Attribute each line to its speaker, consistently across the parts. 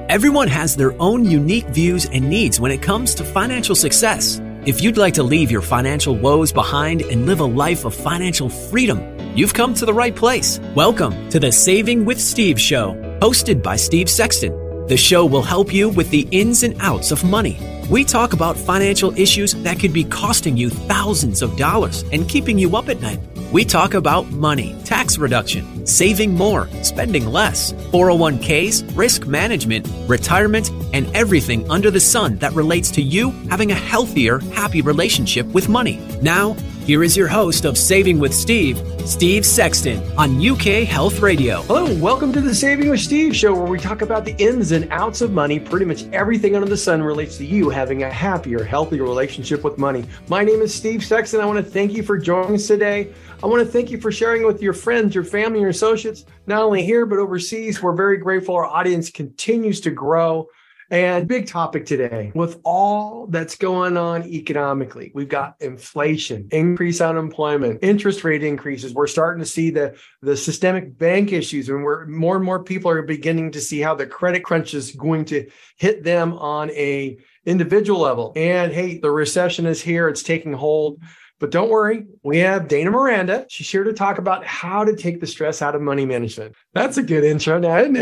Speaker 1: Everyone has their own unique views and needs when it comes to financial success. If you'd like to leave your financial woes behind and live a life of financial freedom, you've come to the right place. Welcome to the Saving with Steve show, hosted by Steve Sexton. The show will help you with the ins and outs of money. We talk about financial issues that could be costing you thousands of dollars and keeping you up at night. We talk about money, tax reduction, saving more, spending less, 401ks, risk management, retirement, and everything under the sun that relates to you having a healthier, happy relationship with money. Now, here is your host of Saving with Steve, Steve Sexton, on UK Health Radio.
Speaker 2: Hello, welcome to the Saving with Steve show, where we talk about the ins and outs of money. Pretty much everything under the sun relates to you having a happier, healthier relationship with money. My name is Steve Sexton. I want to thank you for joining us today. I want to thank you for sharing with your friends, your family, your associates, not only here, but overseas. We're very grateful our audience continues to grow. And big topic today, with all that's going on economically, we've got inflation, increased unemployment, interest rate increases. We're starting to see the systemic bank issues, and more and more people are beginning to see how the credit crunch is going to hit them on a individual level. And hey, the recession is here. It's taking hold. But don't worry, we have Dana Miranda. She's here to talk about how to take the stress out of money management. That's a good intro now, isn't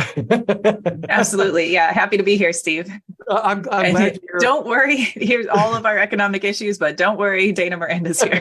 Speaker 2: it?
Speaker 3: Absolutely. Yeah. Happy to be here, Steve.
Speaker 2: I'm glad you're...
Speaker 3: Don't worry. Here's all of our economic issues, but don't worry, Dana Miranda's here.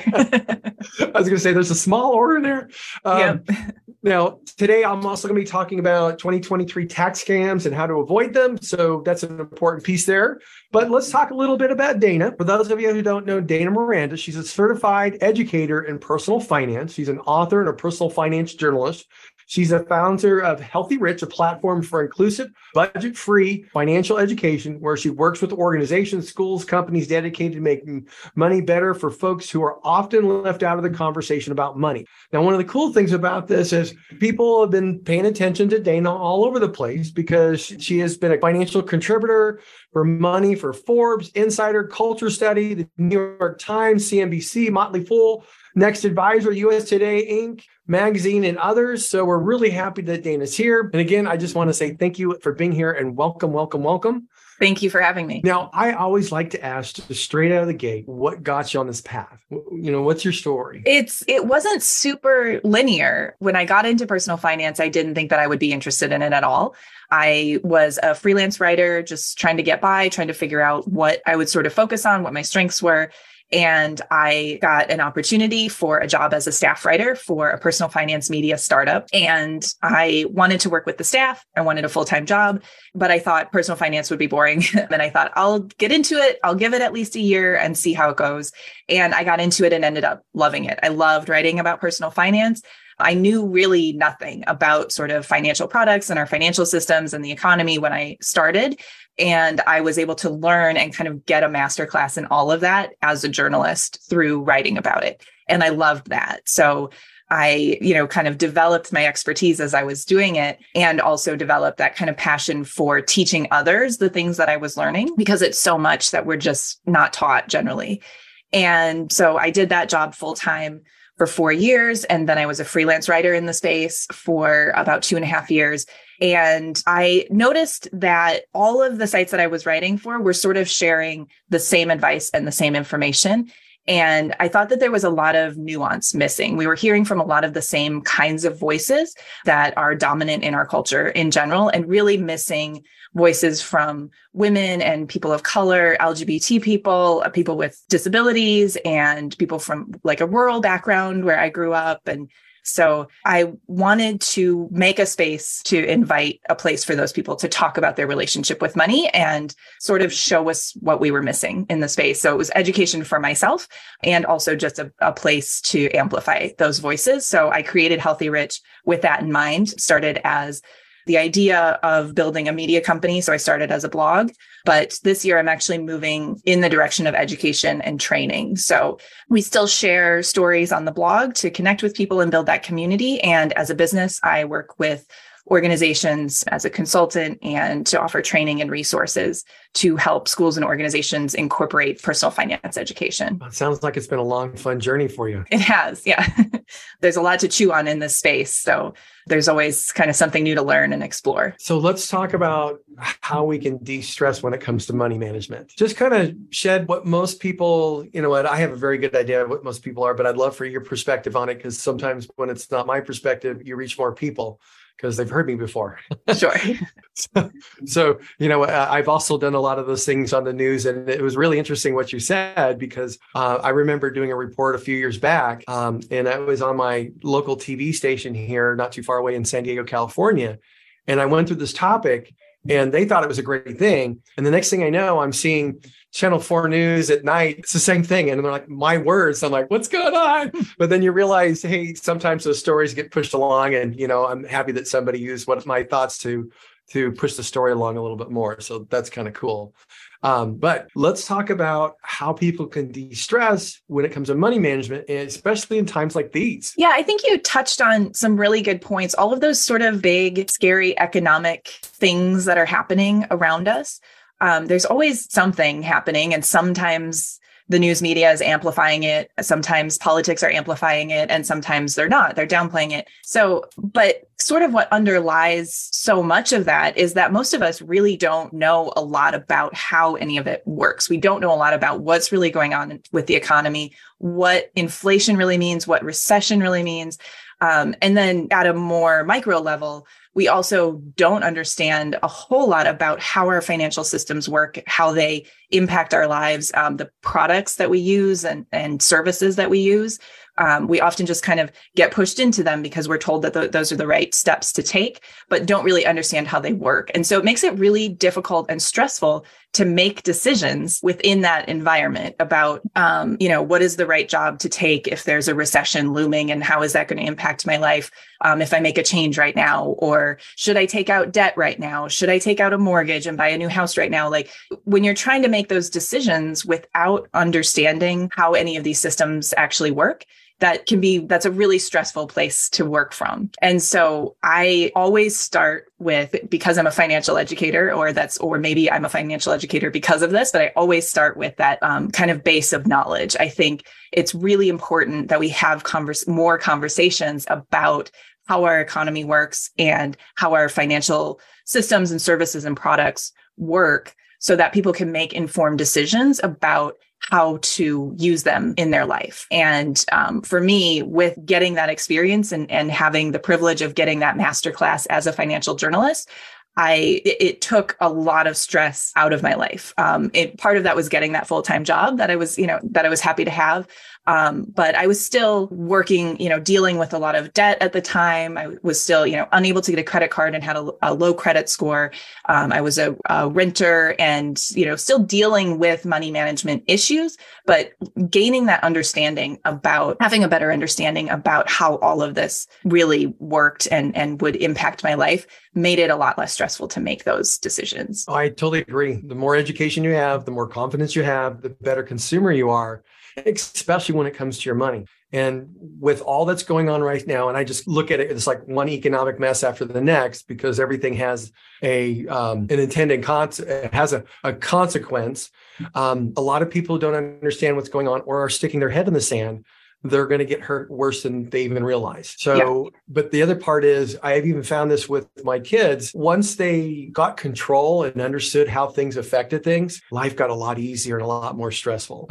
Speaker 2: I was going to say there's a small order in there.
Speaker 3: Yep.
Speaker 2: Now, today I'm also going to be talking about 2023 tax scams and how to avoid them. So that's an important piece there. But let's talk a little bit about Dana. For those of you who don't know Dana Miranda, she's a certified educator in personal finance. She's an author and a personal finance journalist. She's a founder of Healthy Rich, a platform for inclusive, budget-free financial education, where she works with organizations, schools, companies dedicated to making money better for folks who are often left out of the conversation about money. Now, one of the cool things about this is people have been paying attention to Dana all over the place because she has been a financial contributor for money for Forbes, Insider, Culture Study, the New York Times, CNBC, Motley Fool, Next Advisor, US Today, Inc., magazine, and others. So we're really happy that Dana's here. And again, I just want to say thank you for being here and welcome, welcome, welcome.
Speaker 3: Thank you for having me.
Speaker 2: Now, I always like to ask just straight out of the gate, what got you on this path? What's your story?
Speaker 3: It wasn't super linear. When I got into personal finance, I didn't think that I would be interested in it at all. I was a freelance writer, just trying to get by, trying to figure out what I would sort of focus on, what my strengths were. And I got an opportunity for a job as a staff writer for a personal finance media startup. And I wanted to work with the staff. I wanted a full-time job, but I thought personal finance would be boring. And I thought, I'll get into it. I'll give it at least a year and see how it goes. And I got into it and ended up loving it. I loved writing about personal finance. I knew really nothing about sort of financial products and our financial systems and the economy when I started. And I was able to learn and kind of get a masterclass in all of that as a journalist through writing about it. And I loved that. So I, kind of developed my expertise as I was doing it, and also developed that kind of passion for teaching others the things that I was learning, because it's so much that we're just not taught generally. And so I did that job full time for 4 years. And then I was a freelance writer in the space for about 2.5 years. And I noticed that all of the sites that I was writing for were sort of sharing the same advice and the same information. And I thought that there was a lot of nuance missing. We were hearing from a lot of the same kinds of voices that are dominant in our culture in general, and really missing voices from women and people of color, LGBT people, people with disabilities, and people from like a rural background where I grew up. And so I wanted to make a space to invite a place for those people to talk about their relationship with money and sort of show us what we were missing in the space. So it was education for myself, and also just a place to amplify those voices. So I created Healthy Rich with that in mind. Started as the idea of building a media company. So I started as a blog, but this year I'm actually moving in the direction of education and training. So we still share stories on the blog to connect with people and build that community. And as a business, I work with organizations as a consultant and to offer training and resources to help schools and organizations incorporate personal finance education.
Speaker 2: It sounds like it's been a long, fun journey for you.
Speaker 3: It has, yeah. There's a lot to chew on in this space. So there's always kind of something new to learn and explore.
Speaker 2: So let's talk about how we can de-stress when it comes to money management. Just kind of shed what most people, what I have a very good idea of what most people are, but I'd love for your perspective on it, because sometimes when it's not my perspective, you reach more people because they've heard me before.
Speaker 3: Sure.
Speaker 2: So, I've also done a lot of those things on the news, and it was really interesting what you said, because I remember doing a report a few years back, and I was on my local TV station here, not too far away in San Diego, California. And I went through this topic, and they thought it was a great thing. And the next thing I know, I'm seeing Channel 4 News at night. It's the same thing. And they're like, my words. I'm like, what's going on? But then you realize, hey, sometimes those stories get pushed along. And, I'm happy that somebody used one of my thoughts to push the story along a little bit more. So that's kind of cool. But let's talk about how people can de-stress when it comes to money management, especially in times like these.
Speaker 3: Yeah, I think you touched on some really good points. All of those sort of big, scary economic things that are happening around us. There's always something happening, and sometimes the news media is amplifying it. Sometimes politics are amplifying it, and sometimes they're not. They're downplaying it. But sort of what underlies so much of that is that most of us really don't know a lot about how any of it works. We don't know a lot about what's really going on with the economy, what inflation really means, what recession really means. And then at a more micro level, we also don't understand a whole lot about how our financial systems work, how they impact our lives, the products that we use and services that we use. We often just kind of get pushed into them because we're told that those are the right steps to take, but don't really understand how they work. And so it makes it really difficult and stressful to make decisions within that environment about, what is the right job to take if there's a recession looming, and how is that going to impact my life if I make a change right now? Or should I take out debt right now? Should I take out a mortgage and buy a new house right now? Like, when you're trying to make those decisions without understanding how any of these systems actually work, that's a really stressful place to work from. And so I always start with, because I'm a financial educator, or maybe I'm a financial educator because of this, but I always start with that kind of base of knowledge. I think it's really important that we have more conversations about how our economy works and how our financial systems and services and products work, so that people can make informed decisions about how to use them in their life. And for me, with getting that experience and having the privilege of getting that masterclass as a financial journalist, it took a lot of stress out of my life. Part of that was getting that full-time job that I was happy to have. But I was still working, dealing with a lot of debt at the time. I was still, unable to get a credit card and had a low credit score. I was a renter and, still dealing with money management issues, but gaining that understanding having a better understanding about how all of this really worked and would impact my life made it a lot less stressful to make those decisions.
Speaker 2: Oh, I totally agree. The more education you have, the more confidence you have, the better consumer you are, especially when it comes to your money. And with all that's going on right now, and I just look at it, it's like one economic mess after the next, because everything has an intended a consequence. A lot of people don't understand what's going on or are sticking their head in the sand. They're going to get hurt worse than they even realize. So, yeah. But the other part is, I've even found this with my kids. Once they got control and understood how things affected things, life got a lot easier and a lot more stressful.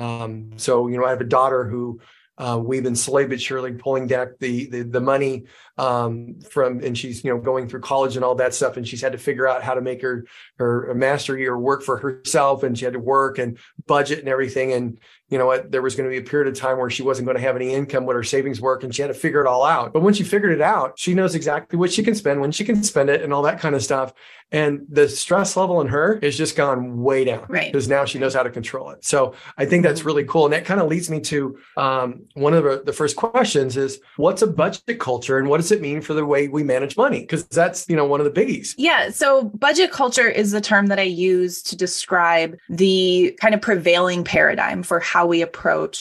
Speaker 2: I have a daughter who we've been slowly but surely pulling back the money from, and she's, going through college and all that stuff. And she's had to figure out how to make her master year work for herself. And she had to work and budget and everything. And there was going to be a period of time where she wasn't going to have any income, what her savings work, and she had to figure it all out. But when she figured it out, she knows exactly what she can spend, when she can spend it, and all that kind of stuff. And the stress level in her has just gone way down,
Speaker 3: right?
Speaker 2: Because now she knows how to control it. So I think that's really cool. And that kind of leads me to one of the first questions is, what's a budget culture and what does it mean for the way we manage money? Because that's, one of the biggies.
Speaker 3: Yeah. So budget culture is the term that I use to describe the kind of prevailing paradigm for how we approach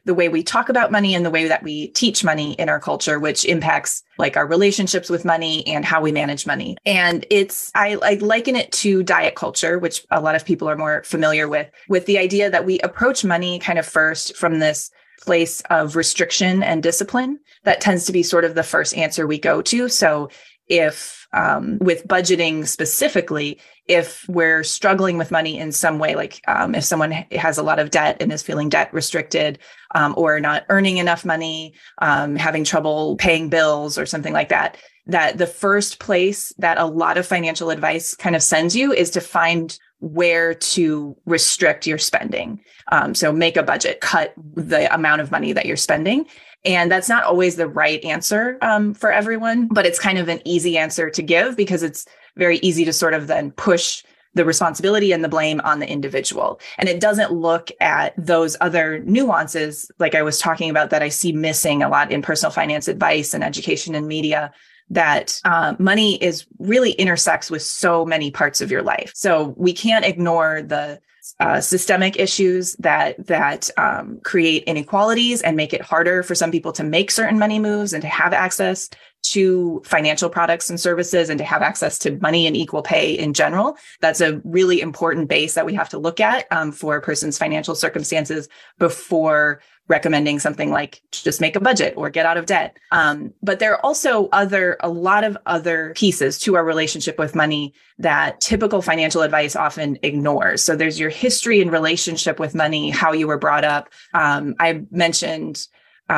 Speaker 3: the way we talk about money and the way that we teach money in our culture, which impacts like our relationships with money and how we manage money. And I liken it to diet culture, which a lot of people are more familiar with the idea that we approach money kind of first from this place of restriction and discipline. That tends to be sort of the first answer we go to. So if with budgeting specifically, if we're struggling with money in some way, like if someone has a lot of debt and is feeling debt restricted, or not earning enough money, having trouble paying bills or something like that, that the first place that a lot of financial advice kind of sends you is to find where to restrict your spending. So make a budget, cut the amount of money that you're spending. And that's not always the right answer for everyone, but it's kind of an easy answer to give because it's very easy to sort of then push the responsibility and the blame on the individual. And it doesn't look at those other nuances, like I was talking about, that I see missing a lot in personal finance advice and education and media, that money is really intersects with so many parts of your life. So we can't ignore the systemic issues that create inequalities and make it harder for some people to make certain money moves and to have access to financial products and services and to have access to money and equal pay in general. That's a really important base that we have to look at for a person's financial circumstances before recommending something like just make a budget or get out of debt. But there are also a lot of other pieces to our relationship with money that typical financial advice often ignores. So there's your history and relationship with money, how you were brought up. I mentioned,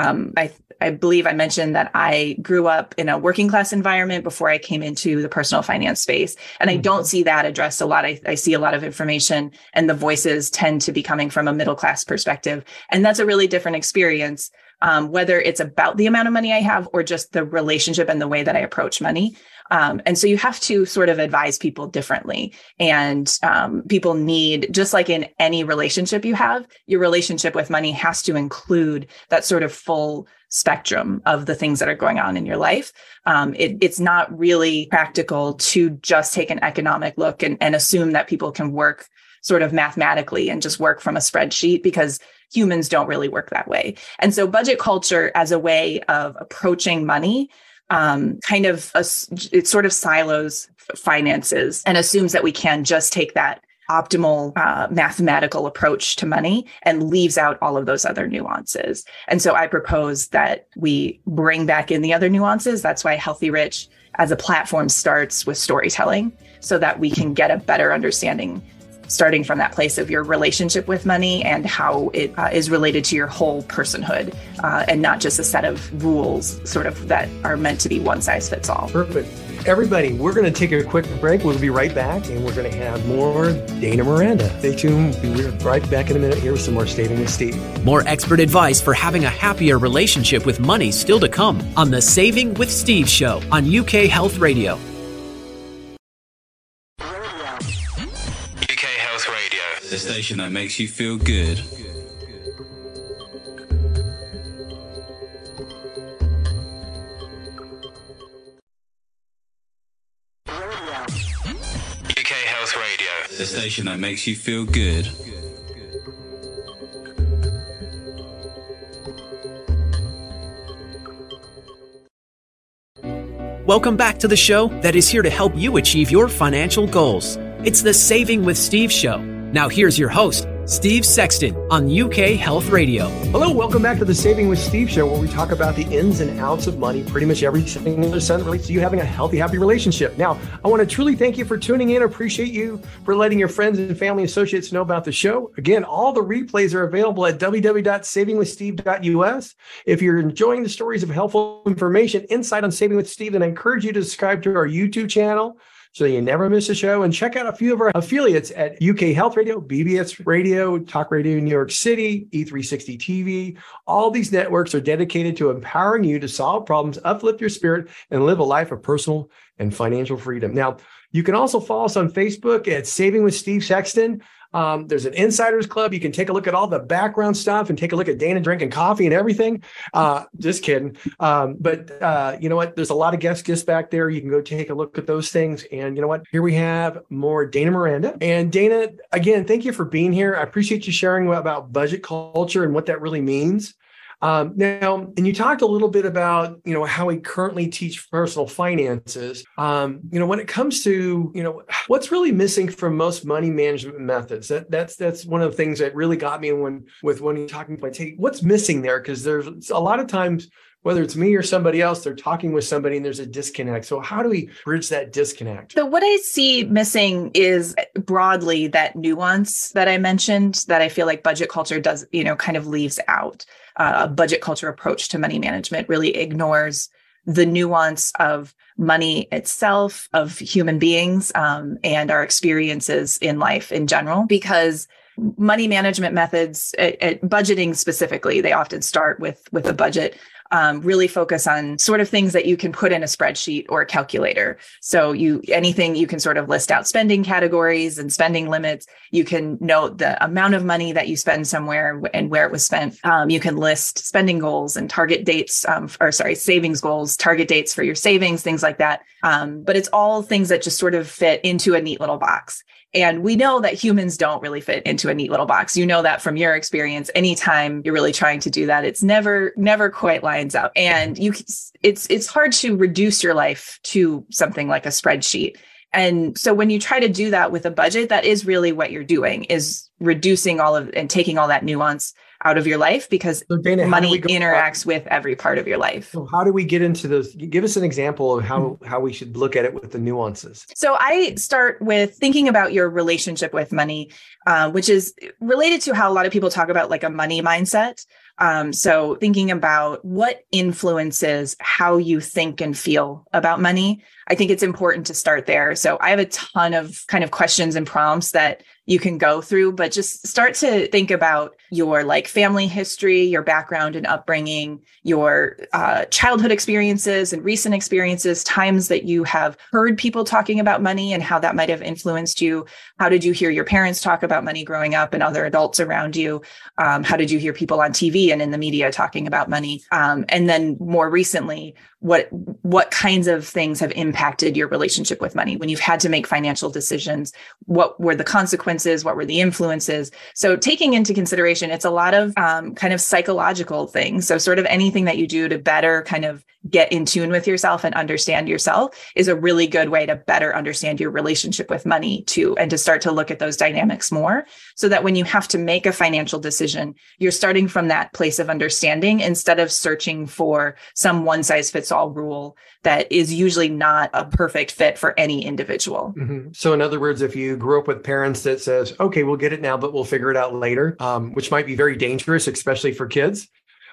Speaker 3: I believe I mentioned that I grew up in a working class environment before I came into the personal finance space. And I don't see that addressed a lot. I see a lot of information and the voices tend to be coming from a middle class perspective. And that's a really different experience, whether it's about the amount of money I have or just the relationship and the way that I approach money. And so you have to sort of advise people differently. And people need, just like in any relationship you have, your relationship with money has to include that sort of full spectrum of the things that are going on in your life. It's not really practical to just take an economic look and assume that people can work sort of mathematically and just work from a spreadsheet, because humans don't really work that way. And so budget culture as a way of approaching money it sort of silos finances and assumes that we can just take that optimal mathematical approach to money and leaves out all of those other nuances. And so I propose that we bring back in the other nuances. That's why Healthy Rich as a platform starts with storytelling, so that we can get a better understanding starting from that place of your relationship with money and how it is related to your whole personhood, and not just a set of rules sort of that are meant to be one size fits all.
Speaker 2: Perfect. Everybody, we're going to take a quick break. We'll be right back, and we're going to have more Dana Miranda. Stay tuned. We'll be right back in a minute here with some more Saving with Steve.
Speaker 1: More expert advice for having a happier relationship with money still to come on the Saving with Steve show on UK Health Radio.
Speaker 4: The station that makes you feel good. UK Health Radio. The station that makes you feel good.
Speaker 1: Welcome back to the show that is here to help you achieve your financial goals. It's the Saving with Steve show. Now here's your host, Steve Sexton on UK Health Radio.
Speaker 2: Hello, welcome back to the Saving with Steve show, where we talk about the ins and outs of money, pretty much everything that relates to you having a healthy, happy relationship. Now, I want to truly thank you for tuning in. Appreciate you for letting your friends and family associates know about the show. Again, all the replays are available at www.savingwithsteve.us. If you're enjoying the stories of helpful information, insight on Saving with Steve, then I encourage you to subscribe to our YouTube channel so you never miss a show, and check out a few of our affiliates at UK Health Radio, BBS Radio, Talk Radio New York City, E360 TV. All these networks are dedicated to empowering you to solve problems, uplift your spirit, and live a life of personal and financial freedom. Now, you can also follow us on Facebook at Saving with Steve Sexton. There's an insiders club. You can take a look at all the background stuff and take a look at Dana drinking coffee and everything. Just kidding. But you know what? There's a lot of guest gifts back there. You can go take a look at those things. And you know what? Here we have more Dana Miranda. And Dana, again, thank you for being here. I appreciate you sharing about budget culture and what that really means. Now, and you talked a little bit about, how we currently teach personal finances. When it comes to, what's really missing from most money management methods, that's one of the things that really got me when you're talking about, hey, what's missing there? Because there's a lot of times, whether it's me or somebody else, they're talking with somebody and there's a disconnect. So how do we bridge that disconnect?
Speaker 3: So what I see missing is broadly that nuance that I mentioned that I feel like budget culture does, kind of leaves out. A budget culture approach to money management really ignores the nuance of money itself, of human beings, and our experiences in life in general, because money management methods, at budgeting specifically, they often start with a budget, really focus on sort of things that you can put in a spreadsheet or a calculator. So anything you can sort of list out spending categories and spending limits. You can note the amount of money that you spend somewhere and where it was spent. You can list spending goals and target dates, savings goals, target dates for your savings, things like that. But it's all things that just sort of fit into a neat little box. And we know that humans don't really fit into a neat little box. You know that from your experience. Anytime you're really trying to do that, it's never quite lines up. And it's hard to reduce your life to something like a spreadsheet. And so when you try to do that with a budget, that is really what you're doing, is reducing and taking all that nuance out of your life, because Dana, money interacts with every part of your life.
Speaker 2: So how do we get into those? Give us an example of how we should look at it with the nuances.
Speaker 3: So I start with thinking about your relationship with money, which is related to how a lot of people talk about like a money mindset. So thinking about what influences how you think and feel about money, I think it's important to start there. So I have a ton of kind of questions and prompts that you can go through, but just start to think about your family history, your background and upbringing, your childhood experiences and recent experiences, times that you have heard people talking about money and how that might have influenced you. How did you hear your parents talk about money growing up and other adults around you? How did you hear people on TV and in the media talking about money? And then more recently, what kinds of things have impacted your relationship with money when you've had to make financial decisions? What were the consequences? What were the influences? So taking into consideration, it's a lot of kind of psychological things. So sort of anything that you do to better kind of get in tune with yourself and understand yourself is a really good way to better understand your relationship with money too, and to start to look at those dynamics more, so that when you have to make a financial decision, you're starting from that place of understanding instead of searching for some one-size-fits-all rule that is usually not a perfect fit for any individual.
Speaker 2: Mm-hmm. So in other words, if you grew up with parents that says, okay, we'll get it now, but we'll figure it out later, which might be very dangerous, especially for kids.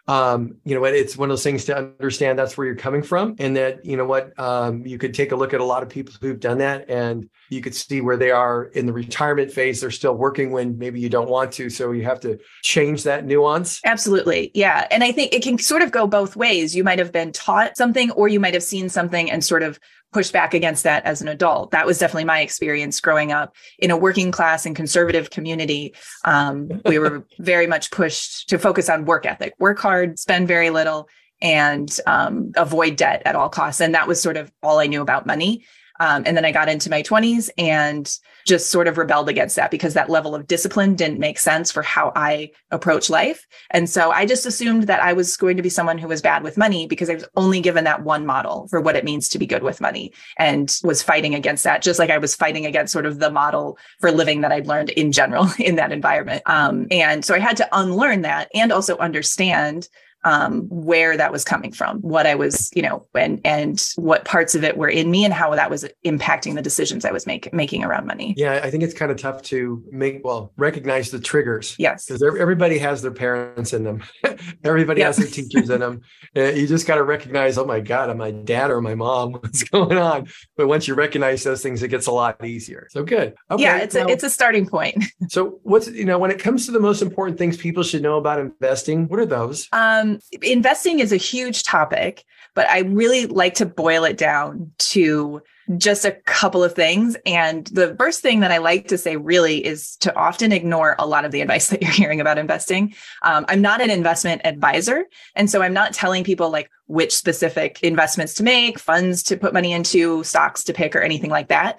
Speaker 2: It's one of those things to understand that's where you're coming from, and that, you could take a look at a lot of people who've done that, and you could see where they are in the retirement phase. They're still working when maybe you don't want to. So you have to change that nuance.
Speaker 3: Absolutely. Yeah. And I think it can sort of go both ways. You might have been taught something, or you might have seen something and sort of push back against that as an adult. That was definitely my experience growing up in a working class and conservative community. We were very much pushed to focus on work ethic, work hard, spend very little, and avoid debt at all costs. And that was sort of all I knew about money. And then I got into my 20s and just sort of rebelled against that, because that level of discipline didn't make sense for how I approach life. And so I just assumed that I was going to be someone who was bad with money because I was only given that one model for what it means to be good with money, and was fighting against that, just like I was fighting against sort of the model for living that I'd learned in general in that environment. And so I had to unlearn that and also understand where that was coming from, what I was, and what parts of it were in me and how that was impacting the decisions I was making around money.
Speaker 2: Yeah, I think it's kind of tough to recognize the triggers.
Speaker 3: Yes.
Speaker 2: Because everybody has their parents in them. Everybody has their teachers in them. You just got to recognize, oh my God, am I dad or my mom? What's going on? But once you recognize those things, it gets a lot easier. So good. Okay,
Speaker 3: yeah, it's a starting point.
Speaker 2: So when it comes to the most important things people should know about investing, what are those?
Speaker 3: Investing is a huge topic, but I really like to boil it down to just a couple of things. And the first thing that I like to say really is to often ignore a lot of the advice that you're hearing about investing. I'm not an investment advisor. And so I'm not telling people like which specific investments to make, funds to put money into, stocks to pick, or anything like that.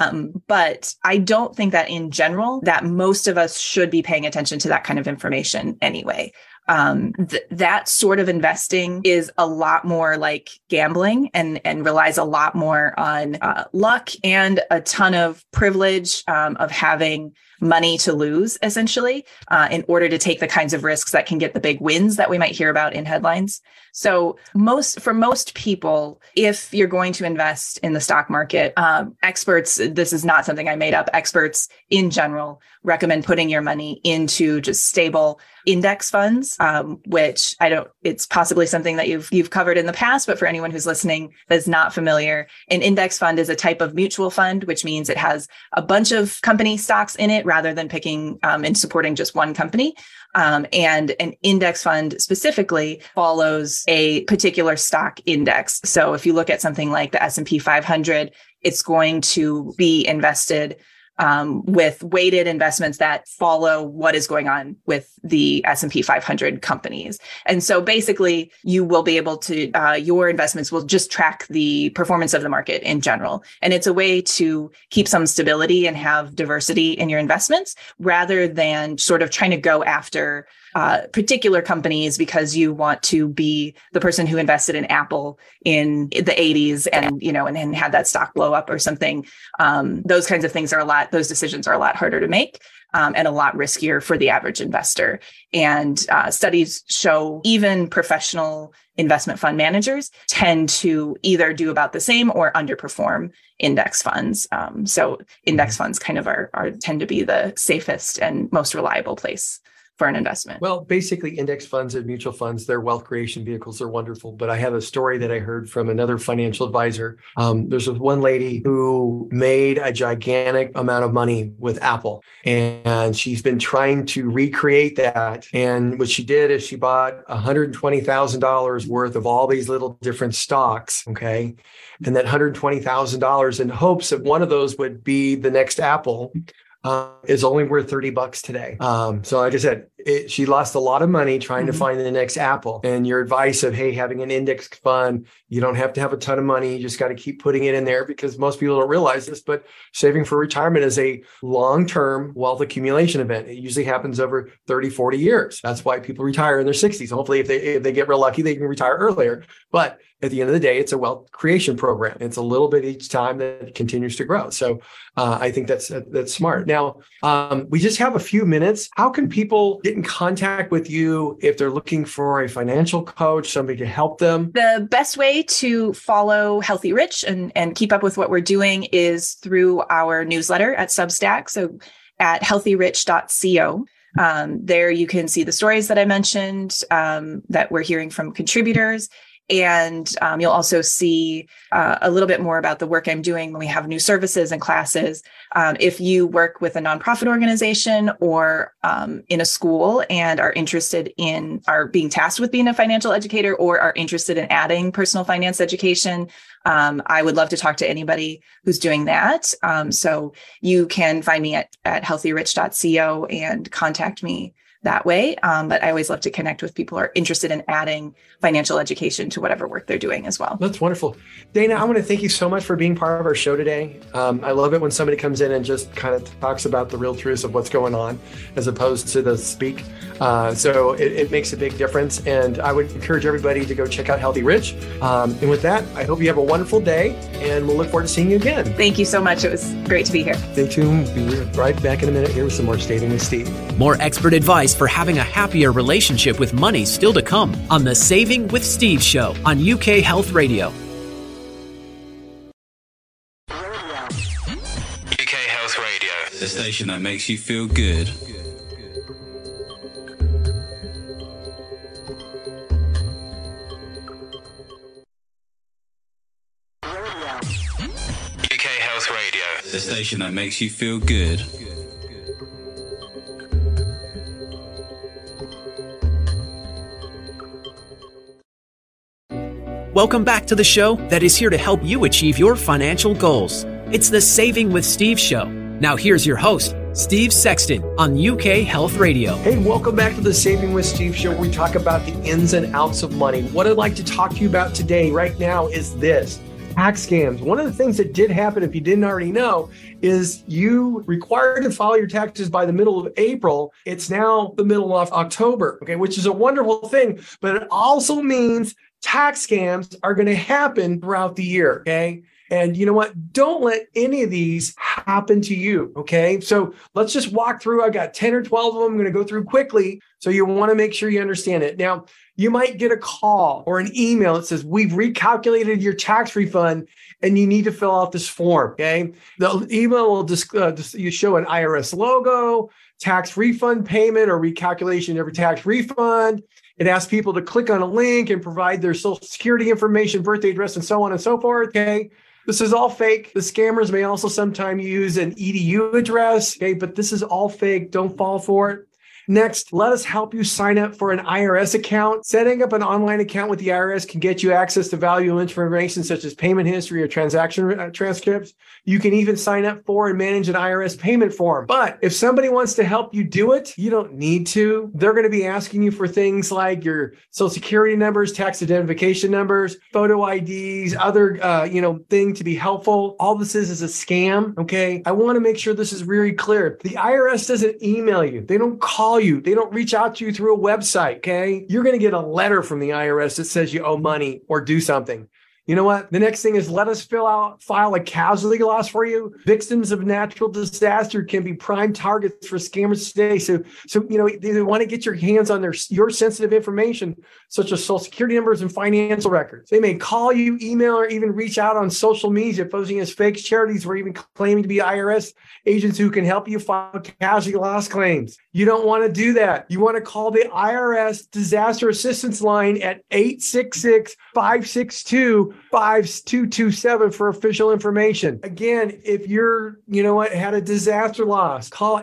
Speaker 3: But I don't think that in general, that most of us should be paying attention to that kind of information anyway. That sort of investing is a lot more like gambling and relies a lot more on luck and a ton of privilege of having money to lose, essentially, in order to take the kinds of risks that can get the big wins that we might hear about in headlines. So for most people, if you're going to invest in the stock market, experts, this is not something I made up, experts in general recommend putting your money into just stable index funds, which it's possibly something that you've covered in the past, but for anyone who's listening that's not familiar, an index fund is a type of mutual fund, which means it has a bunch of company stocks in it rather than picking and supporting just one company. And an index fund specifically follows a particular stock index. So if you look at something like the S&P 500, it's going to be invested with weighted investments that follow what is going on with the S&P 500 companies. And so basically you will be able to, your investments will just track the performance of the market in general. And it's a way to keep some stability and have diversity in your investments rather than sort of trying to go after particular companies because you want to be the person who invested in Apple in the 80s and had that stock blow up or something. Those kinds of things those decisions are a lot harder to make and a lot riskier for the average investor. And studies show even professional investment fund managers tend to either do about the same or underperform index funds. So index funds kind of tend to be the safest and most reliable place for an investment.
Speaker 2: Well, basically index funds and mutual funds, they're wealth creation vehicles. They're wonderful. But I have a story that I heard from another financial advisor. There's one lady who made a gigantic amount of money with Apple, and she's been trying to recreate that. And what she did is she bought $120,000 worth of all these little different stocks. Okay. And that $120,000 in hopes that one of those would be the next Apple. Is only worth $30 today. So like I said, she lost a lot of money trying to find the next Apple. And your advice of, hey, having an index fund, you don't have to have a ton of money. You just got to keep putting it in there because most people don't realize this, but saving for retirement is a long-term wealth accumulation event. It usually happens over 30, 40 years. That's why people retire in their 60s. Hopefully, if they get real lucky, they can retire earlier. But at the end of the day, it's a wealth creation program. It's a little bit each time that continues to grow. So I think that's smart. Now, we just have a few minutes. How can people get in contact with you if they're looking for a financial coach, somebody to help them?
Speaker 3: The best way to follow Healthy Rich and keep up with what we're doing is through our newsletter at Substack. So at healthyrich.co. There you can see the stories that I mentioned that we're hearing from contributors. And you'll also see a little bit more about the work I'm doing when we have new services and classes. If you work with a nonprofit organization or in a school and are being tasked with being a financial educator or are interested in adding personal finance education, I would love to talk to anybody who's doing that. So you can find me at healthyrich.co and contact me that way. But I always love to connect with people who are interested in adding financial education to whatever work they're doing as well.
Speaker 2: That's wonderful. Dana, I want to thank you so much for being part of our show today. I love it when somebody comes in and just kind of talks about the real truths of what's going on as opposed to the speak. So it makes a big difference. And I would encourage everybody to go check out Healthy Rich. And with that, I hope you have a wonderful day and we'll look forward to seeing you again.
Speaker 3: Thank you so much. It was great to be here.
Speaker 2: Stay tuned. We'll be right back in a minute here with some more Saving with Steve.
Speaker 1: More expert advice for having a happier relationship with money still to come on the Saving with Steve show on UK Health Radio.
Speaker 4: UK Health Radio, the station that makes you feel good. UK Health Radio, the station that makes you feel good.
Speaker 1: Welcome back to the show that is here to help you achieve your financial goals. It's the Saving with Steve show. Now here's your host, Steve Sexton on UK Health Radio.
Speaker 2: Hey, welcome back to the Saving with Steve show, where we talk about the ins and outs of money. What I'd like to talk to you about today, right now, is this. Tax scams. One of the things that did happen, if you didn't already know, is you required to file your taxes by the middle of April. It's now the middle of October, okay, which is a wonderful thing, but it also means tax scams are going to happen throughout the year, okay? And you know what? Don't let any of these happen to you, okay? So let's just walk through. I got 10 or 12 of them. I'm going to go through quickly. So you want to make sure you understand it. Now, you might get a call or an email that says, we've recalculated your tax refund and you need to fill out this form, okay? The email will you show an IRS logo, tax refund payment or recalculation of your tax refund. It asks people to click on a link and provide their social security information, birthday address, and so on and so forth, okay? This is all fake. The scammers may also sometimes use an EDU address, okay? But this is all fake. Don't fall for it. Next, let us help you sign up for an IRS account. Setting up an online account with the IRS can get you access to valuable information such as payment history or transaction transcripts. You can even sign up for and manage an IRS payment form. But if somebody wants to help you do it, you don't need to. They're going to be asking you for things like your social security numbers, tax identification numbers, photo IDs, other thing to be helpful. All this is a scam, okay? I want to make sure this is really clear. The IRS doesn't email you. They don't call you. They don't reach out to you through a website, okay? You're going to get a letter from the IRS that says you owe money or do something. You know what? The next thing is let us file a casualty loss for you. Victims of natural disaster can be prime targets for scammers today. So they want to get your hands on your sensitive information, such as social security numbers and financial records. They may call you, email, or even reach out on social media, posing as fake charities or even claiming to be IRS agents who can help you file casualty loss claims. You don't want to do that. You want to call the IRS Disaster Assistance Line at 866-562-5227 for official information. Again, if you're, had a disaster loss, call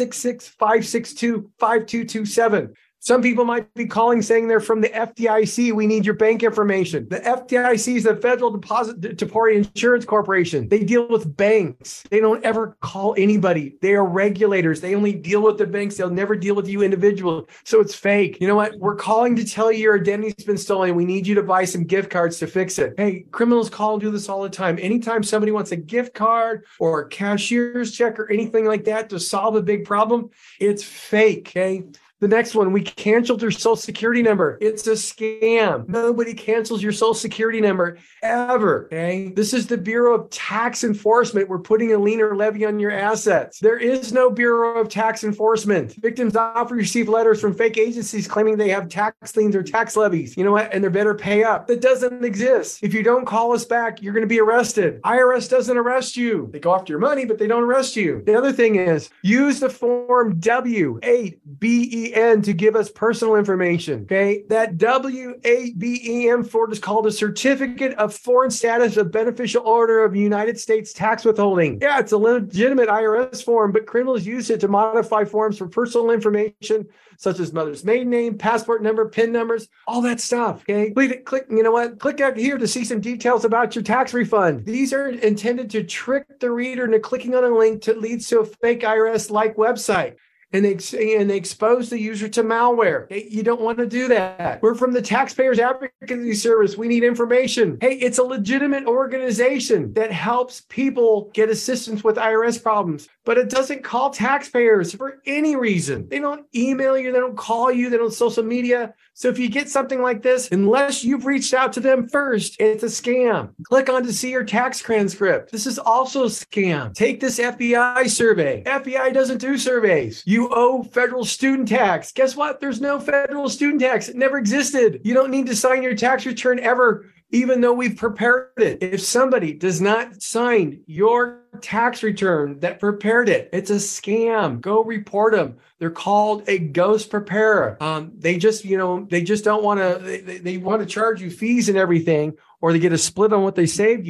Speaker 2: 866-562-5227. Some people might be calling saying they're from the FDIC. We need your bank information. The FDIC is the Federal Depository Insurance Corporation. They deal with banks. They don't ever call anybody. They are regulators. They only deal with the banks. They'll never deal with you individually. So it's fake. You know what? We're calling to tell you your identity's been stolen. We need you to buy some gift cards to fix it. Hey, criminals call and do this all the time. Anytime somebody wants a gift card or a cashier's check or anything like that to solve a big problem, it's fake, okay? The next one, we canceled your social security number. It's a scam. Nobody cancels your social security number ever, okay? This is the Bureau of Tax Enforcement. We're putting a lien or levy on your assets. There is no Bureau of Tax Enforcement. Victims often receive letters from fake agencies claiming they have tax liens or tax levies. You know what? And they better pay up. That doesn't exist. If you don't call us back, you're going to be arrested. IRS doesn't arrest you. They go after your money, but they don't arrest you. The other thing is, use the form W8BEN to give us personal information, okay? That W8BEN form is called a Certificate of Foreign Status of Beneficial Order of United States Tax Withholding. Yeah, it's a legitimate IRS form, but criminals use it to modify forms for personal information, such as mother's maiden name, passport number, PIN numbers, all that stuff, okay? Click out here to see some details about your tax refund. These are intended to trick the reader into clicking on a link that leads to a fake IRS-like website. And they expose the user to malware. Hey, you don't want to do that. We're from the Taxpayers Advocacy Service. We need information. Hey, it's a legitimate organization that helps people get assistance with IRS problems, but it doesn't call taxpayers for any reason. They don't email you. They don't call you. They don't social media. So if you get something like this, unless you've reached out to them first, it's a scam. Click on to see your tax transcript. This is also a scam. Take this FBI survey. FBI doesn't do surveys. You owe federal student tax. Guess what? There's no federal student tax. It never existed. You don't need to sign your tax return ever, even though we've prepared it. If somebody does not sign your tax return that prepared it, it's a scam. Go report them. They're called a ghost preparer. They just don't want to, they want to charge you fees and everything, or they get a split on what they saved you,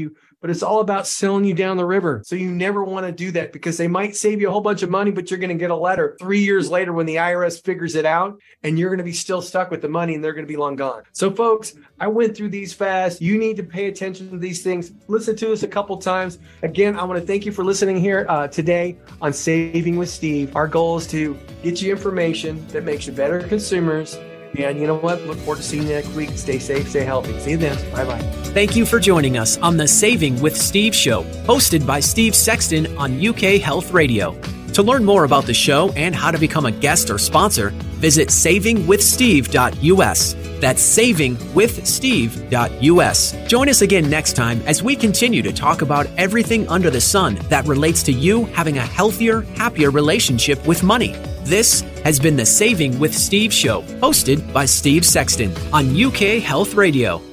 Speaker 2: but it's all about selling you down the river. So you never want to do that because they might save you a whole bunch of money, but you're going to get a letter 3 years later when the IRS figures it out, and you're going to be still stuck with the money and they're going to be long gone. So folks, I went through these fast. You need to pay attention to these things. Listen to us a couple times. Again, I want to thank you for listening here today on Saving with Steve. Our goal is to get you information that makes you better consumers. And you know what? Look forward to seeing you next week. Stay safe, stay healthy. See you then. Bye-bye.
Speaker 1: Thank you for joining us on the Saving with Steve show, hosted by Steve Sexton on UK Health Radio. To learn more about the show and how to become a guest or sponsor, visit savingwithsteve.us. That's savingwithsteve.us. Join us again next time as we continue to talk about everything under the sun that relates to you having a healthier, happier relationship with money. This has been the Saving with Steve show, hosted by Steve Sexton on UK Health Radio.